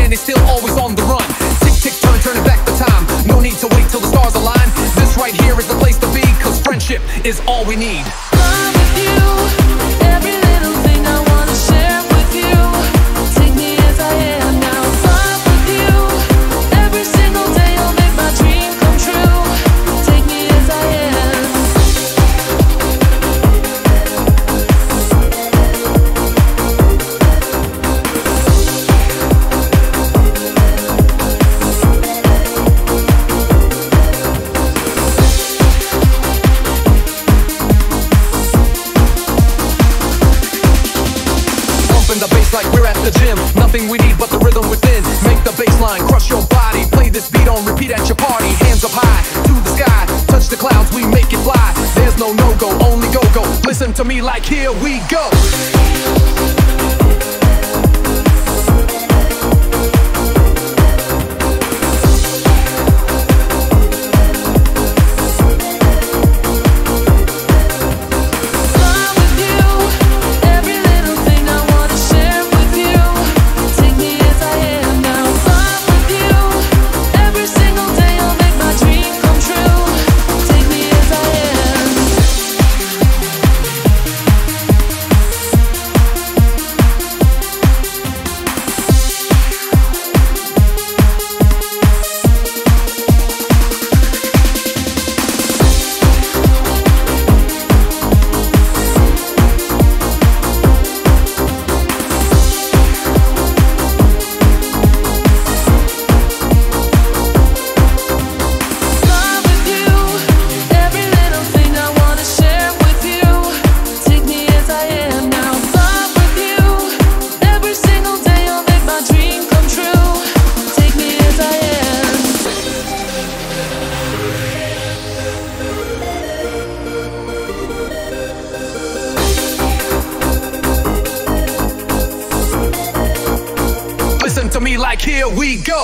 standing still, always on the run. Tick, tick, turning back the time. No need to wait till the stars align. This right here is the place to be, cause friendship is all we need. Fly with you, every little thing I wanna share with you. Take me as I am now. Fly with you, every single day I'll make my dream come true. Take me as I am. The bass like we're at the gym. Nothing we need but the rhythm within. Make the bass line crush your body. Play this beat on repeat at your party. Hands up high to the sky. Touch the clouds, we make it fly. There's no no-go, only go-go. Listen to me like here we go. Listen to me like here we go.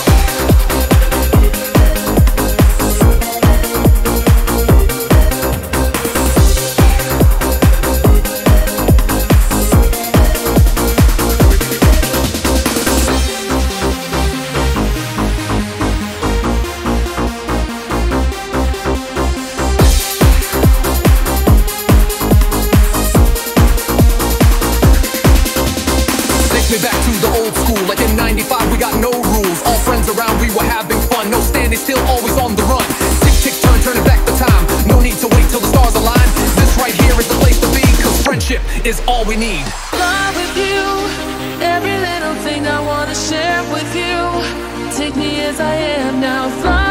Me back to the old school, like in 95 we got no rules. All friends around, we were having fun. No standing still, always on the run. Tick, tick, turning back the time. No need to wait till the stars align. This right here is the place to be, cause friendship is all we need. Fly with you, every little thing I wanna share with you. Take me as I am now. Fly